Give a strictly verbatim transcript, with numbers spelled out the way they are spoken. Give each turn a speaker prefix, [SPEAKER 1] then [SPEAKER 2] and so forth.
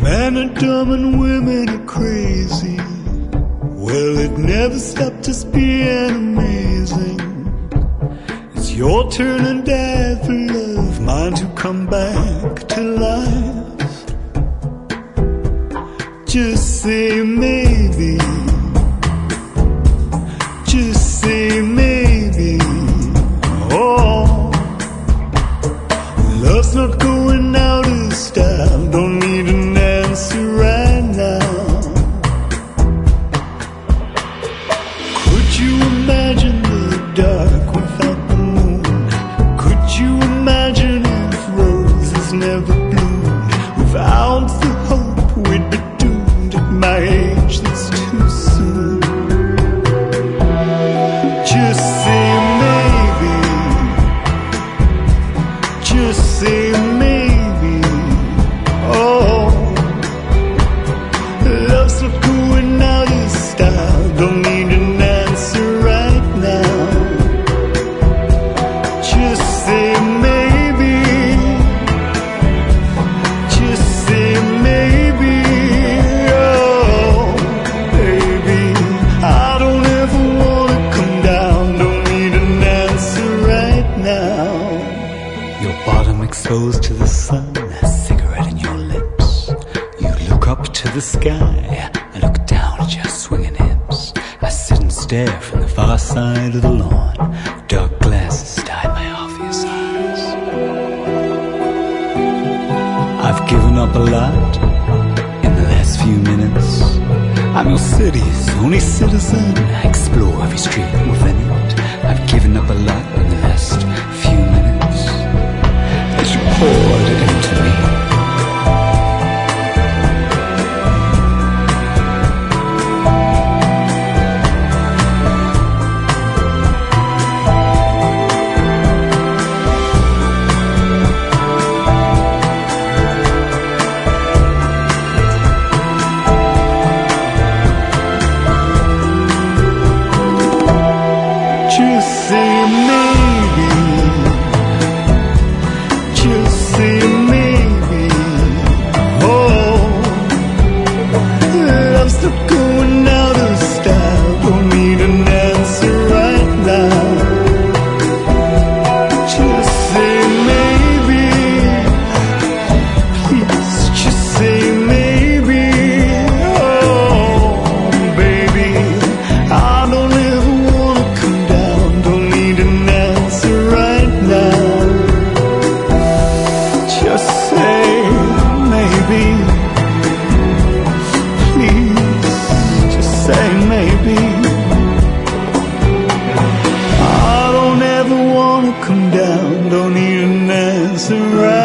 [SPEAKER 1] Men are dumb and women are crazy. Well, it never stopped us being amazing. It's your turn and die for love, mine to come back to life. Just say maybe, just say maybe. Oh, love's not going out of style. Don't need an answer right now. Could you imagine the dark without the moon? Could you imagine if roses never bloomed? Without the hope we'd be doomed. At my age that's too soon. Just say maybe, just say maybe. Oh, love's not going out of style. Don't need an answer right now. Just say maybe, just say maybe. Oh, baby, I don't ever wanna come down. Don't need an answer right now. Your bottom exposed to the sun, a cigarette in your lips. You look up to the sky, I look down at your swinging hips. I sit and stare from the far side of the lawn. Dark glasses dye my obvious eyes. I've given up a lot in the last few minutes. I'm your city's only citizen. I explore every street within it. I've given up a lot in the last few minutes. As you poured it into me, just say maybe, just say maybe. Oh, love's not going out of style. Don't need an answer right now. Just say maybe, please just say maybe. Oh, baby, I don't ever wanna come down. Don't need an answer right now. Just say maybe, please just say maybe. I don't ever wanna come down. Don't need an answer right